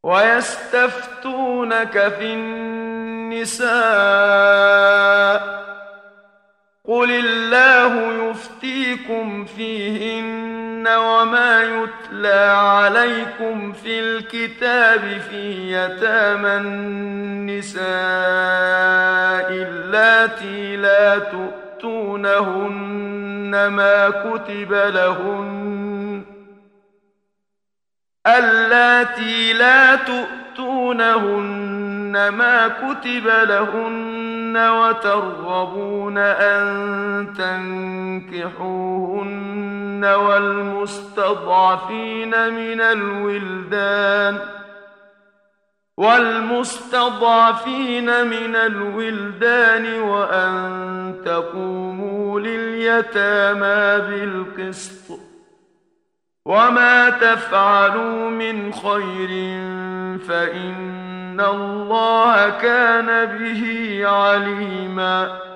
ويستفتونك في النساء قل الله يفتيكم فيهن وما يتلى عليكم في الكتاب في يتامى النساء اللاتي لا تؤتونهن ما كتب لهن وترغبون أن تنكحوهن والمستضعفين من الولدان وأن تقوموا لليتامى بالقسط وما تفعلوا من خير فإن الله كان به عليما